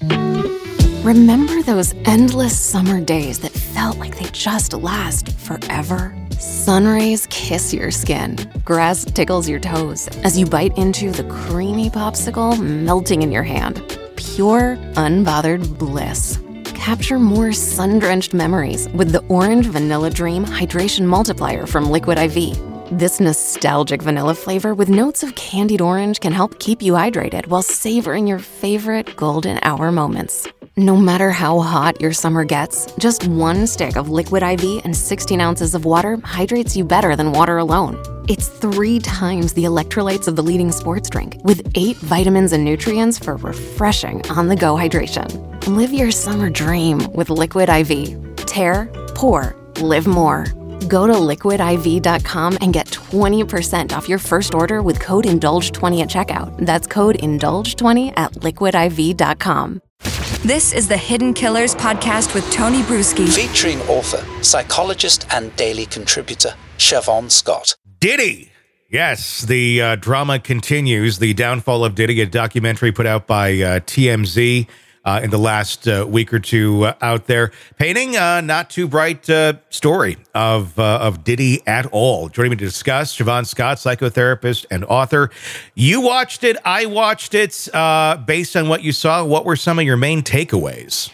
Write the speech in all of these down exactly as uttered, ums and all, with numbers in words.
Remember those endless summer days that felt like they just last forever? Sun rays kiss your skin. Grass tickles your toes as you bite into the creamy popsicle melting in your hand. Pure, unbothered bliss. Capture more sun-drenched memories with the Orange Vanilla Dream Hydration Multiplier from Liquid I V. This nostalgic vanilla flavor with notes of candied orange can help keep you hydrated while savoring your favorite golden hour moments. No matter how hot your summer gets, just one stick of Liquid I V and sixteen ounces of water hydrates you better than water alone. It's three times the electrolytes of the leading sports drink, with eight vitamins and nutrients for refreshing on-the-go hydration. Live your summer dream with Liquid I V. Tear, pour, live more. Go to liquid I V dot com and get twenty percent off your first order with code indulge twenty at checkout. That's code indulge twenty at liquid I V dot com. This is the Hidden Killers podcast with Tony Brueski. Featuring author, psychologist, and daily contributor, Siobhan Scott. Diddy. Yes, the uh, drama continues. The downfall of Diddy, a documentary put out by uh, T M Z uh, in the last uh, week or two uh, out there, painting a not too bright uh, story of uh, of Diddy at all. Joining me to discuss, Siobhan Scott, psychotherapist and author. You watched it. I watched it. Uh, based on what you saw, what were some of your main takeaways?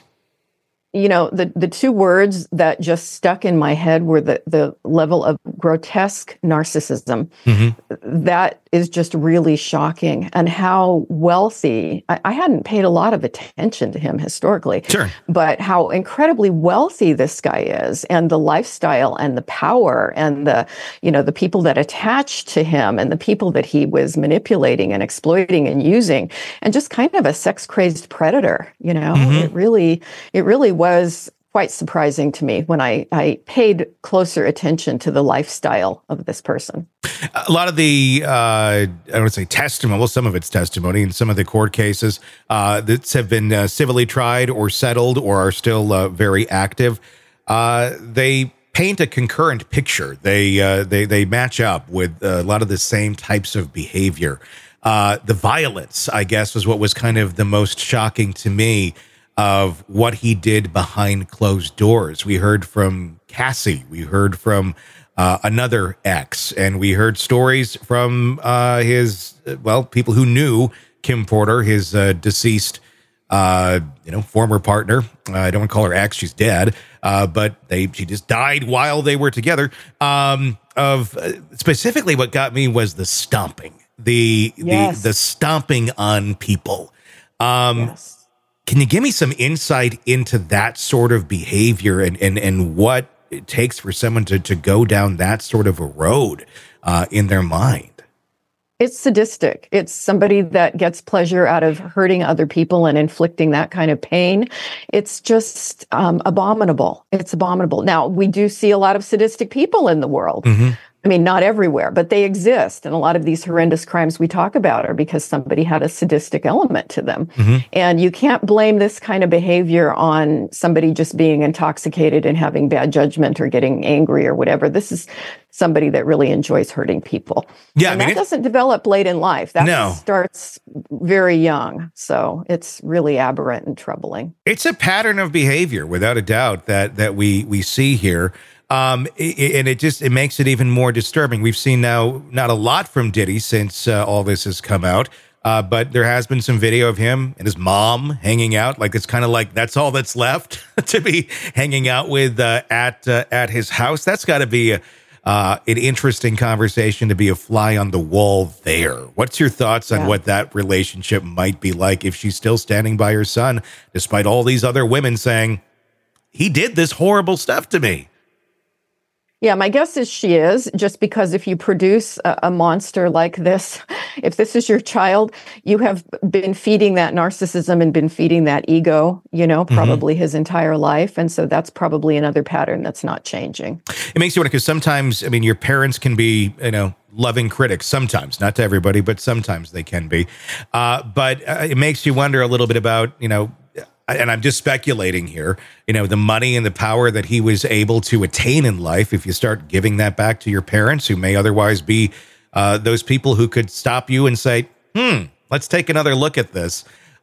You know, the, the two words that just stuck in my head were the, the level of grotesque narcissism. Mm-hmm. That is just really shocking. And how wealthy, I, I hadn't paid a lot of attention to him historically, sure, but how incredibly wealthy this guy is, and the lifestyle and the power and the, you know, the people that attached to him and the people that he was manipulating and exploiting and using, and just kind of a sex crazed predator, you know, mm-hmm. it really, it really was quite surprising to me when I, I paid closer attention to the lifestyle of this person. A lot of the, uh, I don't want to say testimony, well, some of it's testimony, and some of the court cases uh, that have been uh, civilly tried or settled or are still uh, very active, uh, they paint a concurrent picture. They, uh, they, they match up with a lot of the same types of behavior. Uh, the violence, I guess, was what was kind of the most shocking to me of what he did behind closed doors. We heard from Cassie, we heard from uh, another ex, and we heard stories from uh, his, well, people who knew Kim Porter, his uh, deceased, uh, you know, former partner. Uh, I don't want to call her ex; she's dead. Uh, but they, she just died while they were together. Um, of uh, specifically, what got me was the stomping, the yes. the the stomping on people. Um, yes. Can you give me some insight into that sort of behavior and, and, and what it takes for someone to, to go down that sort of a road uh, in their mind? It's sadistic. It's somebody that gets pleasure out of hurting other people and inflicting that kind of pain. It's just um, abominable. It's abominable. Now, we do see a lot of sadistic people in the world. Mm-hmm. I mean, not everywhere, but they exist. And a lot of these horrendous crimes we talk about are because somebody had a sadistic element to them. Mm-hmm. And you can't blame this kind of behavior on somebody just being intoxicated and having bad judgment or getting angry or whatever. This is somebody that really enjoys hurting people. Yeah, and I mean, that doesn't develop late in life. That no. starts very young. So it's really aberrant and troubling. It's a pattern of behavior, without a doubt, that that we we see here. Um, it, and it just, it makes it even more disturbing. We've seen now not a lot from Diddy since uh, all this has come out, uh, but there has been some video of him and his mom hanging out. Like, it's kind of like, that's all that's left to be hanging out with uh, at uh, at his house. That's got to be a, uh, an interesting conversation to be a fly on the wall there. What's your thoughts on yeah. what that relationship might be like if she's still standing by her son, despite all these other women saying, he did this horrible stuff to me? Yeah, my guess is she is, just because if you produce a, a monster like this, if this is your child, you have been feeding that narcissism and been feeding that ego, you know, probably mm-hmm. his entire life. And so that's probably another pattern that's not changing. It makes you wonder, because sometimes, I mean, your parents can be, you know, loving critics sometimes, not to everybody, but sometimes they can be. Uh, but uh, it makes you wonder a little bit about, you know, and I'm just speculating here, you know, the money and the power that he was able to attain in life. If you start giving that back to your parents, who may otherwise be uh, those people who could stop you and say, hmm, let's take another look at this.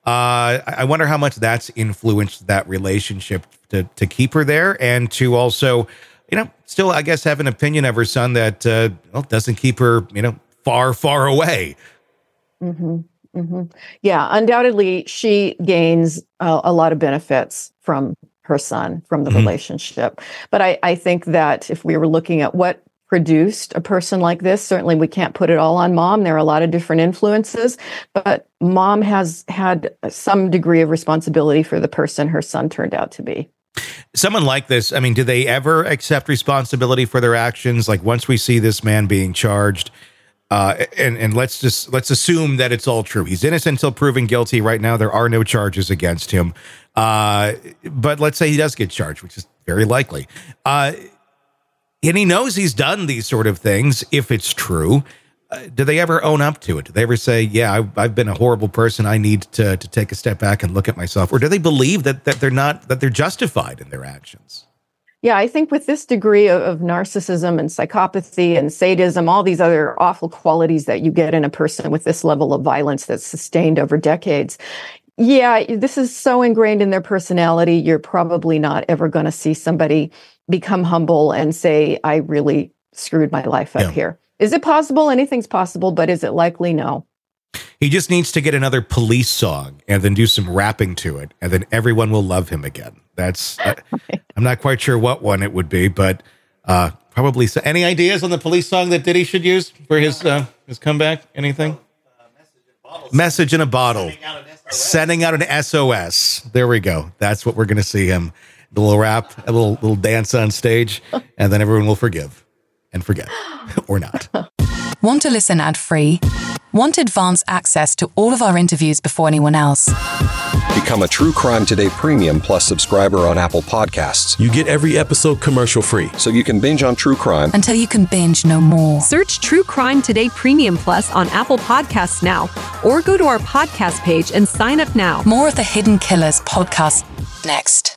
Uh, I wonder how much that's influenced that relationship to to keep her there, and to also, you know, still, I guess, have an opinion of her son that uh, well, doesn't keep her, you know, far, far away. Mm-hmm. Mm-hmm. Yeah, undoubtedly, she gains uh, a lot of benefits from her son, from the mm-hmm. relationship. But I, I think that if we were looking at what produced a person like this, certainly we can't put it all on mom. There are a lot of different influences, but mom has had some degree of responsibility for the person her son turned out to be. Someone like this, I mean, do they ever accept responsibility for their actions? Like once we see this man being charged, uh, and, and let's just, let's assume that it's all true. He's innocent until proven guilty. Right now, there are no charges against him. Uh, but let's say he does get charged, which is very likely. Uh, and he knows he's done these sort of things, if it's true. Uh, do they ever own up to it? Do they ever say, yeah, I've, I've been a horrible person. I need to to take a step back and look at myself? Or do they believe that that they're not, that they're justified in their actions? Yeah, I think with this degree of, of narcissism and psychopathy and sadism, all these other awful qualities that you get in a person with this level of violence that's sustained over decades, yeah, this is so ingrained in their personality. You're probably not ever going to see somebody become humble and say, I really screwed my life up yeah. here. Is it possible? Anything's possible, but is it likely? No. He just needs to get another Police song and then do some rapping to it, and then everyone will love him again. That's, uh, I'm not quite sure what one it would be, but uh, probably. So, any ideas on the Police song that Diddy should use for his uh, his comeback? Anything? Message in a bottle. Sending out an S O S. There we go. That's what we're going to see him. A little rap, a little little dance on stage, and then everyone will forgive and forget, or not. Want to listen ad-free? Want advanced access to all of our interviews before anyone else? Become a True Crime Today Premium Plus subscriber on Apple Podcasts. You get every episode commercial-free, so you can binge on true crime until you can binge no more. Search True Crime Today Premium Plus on Apple Podcasts now, or go to our podcast page and sign up now. More of the Hidden Killers podcast next.